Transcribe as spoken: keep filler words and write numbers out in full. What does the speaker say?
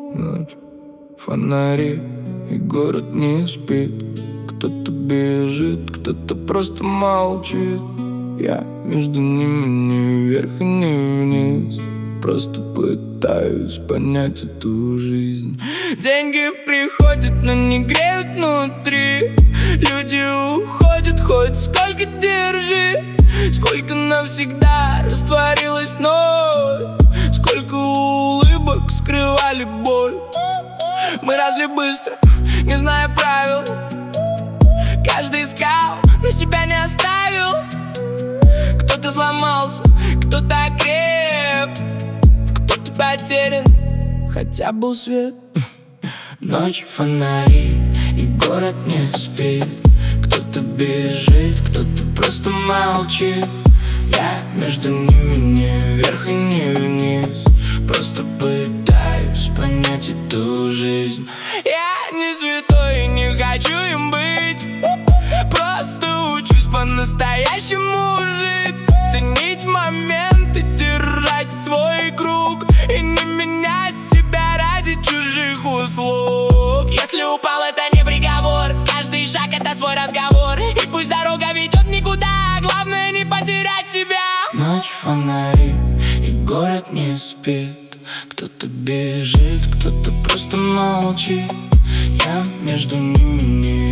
Ночь, фонари, и город не спит. Кто-то бежит, кто-то просто молчит. Я между ними не вверх и не вниз. Просто пытаюсь понять эту жизнь. Деньги приходят, но не греют внутри. Люди уходят, хоть сколько держи. Сколько навсегда растворилось ноль. Сколько улыбок скрывали боль. Мы росли быстро, не зная правил. Каждый искал, но себя не оставил. Кто-то сломался, кто-то окреп, кто-то потерян, хотя был свет. Ночь, фонари, и город не спит. Кто-то бежит, кто-то просто молчит. Я между ними не вверх и не вниз. Просто пытаюсь понять эту жизнь. Я не святой и не хочу им быть. Просто учусь по-настоящему жить. Ценить моменты, держать свой круг и не менять себя ради чужих услуг. Если упал, это не приговор. Каждый шаг — это свой разговор. И пусть дорога ведет никуда, главное не потерять себя. Ночь, фонари, и город не спит. Кто-то бежит, кто-то просто молчит. Я между ними не